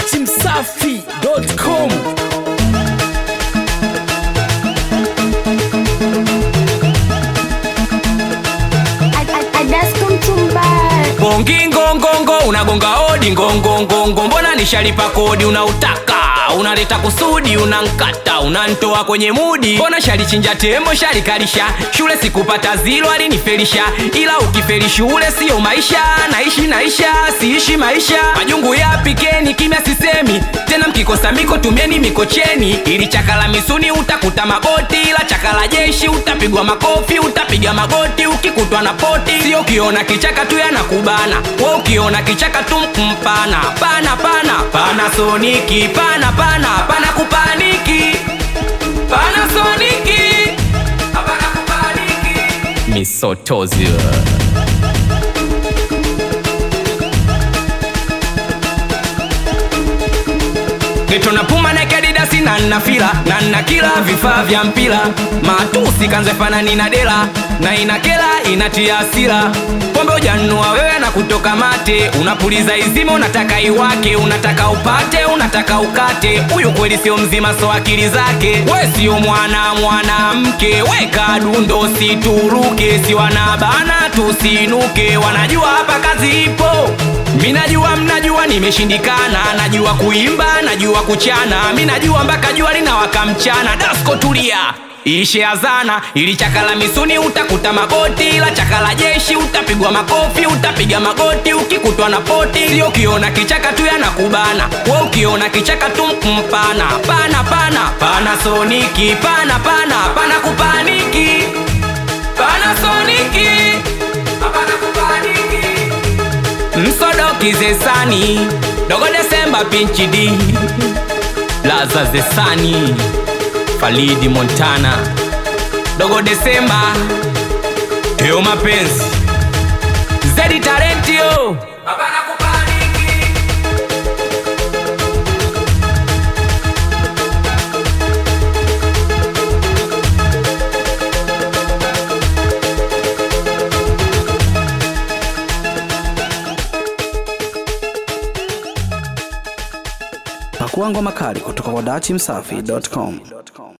dachimsafi.com. Bongi ngongongo unagonga hodi ngongongongo, mbona nishalipa kodi unautaka, unaleta kusudi unankata, unantoa kwenye mudi. Mbona shalichinja tembo shalikalisha, shule sikupata zilo alinifelisha, ila ukifeli shule sio maisha, naisha siishi maisha. Majungu yapikeni kimya sisemi tena, mkikosa miko tumieni mikocheni, ili chakala misuni utakuta magoti, ila chakala jeshi utapigwa makofi, utapiga magoti ukikutwa na poti. Sio ukiona kichaka tu yanakubana, wewe ukiona kichaka tu mpana. Panasonic pana kupaniki, Panasonic hapana kupaniki. Misotozi Geto na puma na kadidasi na nafila, na nakila vifaa vya mpira. Matusi kanze fanani na dela, na inakela inatia asira. Pombe ujanua wewe na kutoka mate, unapuliza izima unataka iwake, unataka upate, unataka ukate. Huyu kweli sio mzima so akili zake, we sio mwanamke, weka dundo situruke, si wanabana tusinuke, wanajua hapa kazi ipo. Minajua mnajua nimeshindikana, najua kuimba, najua kuchana, minajua mpaka jua linawaka mchana. Dasko tulia, ishe azana, ili chakala misuni utakuta magoti, ila chakala jeshi utapigwa makofi, utapiga magoti ukikutwa na poti. Sio ukiona kichaka tu yanakubana, wewe ukiona kichaka tu mpana. Panasonic pana kupaniki, Panasonic hapana kupaniki. Msodoki zesani, Dogo Desemba pinchi D, Laza zesani, Falidi Montana, Dogo Desemba, Teo mapenzi, Zedi Tarentio hapana kupaniki. Pakuangwa makali kutoka kwa dachimsafi.com.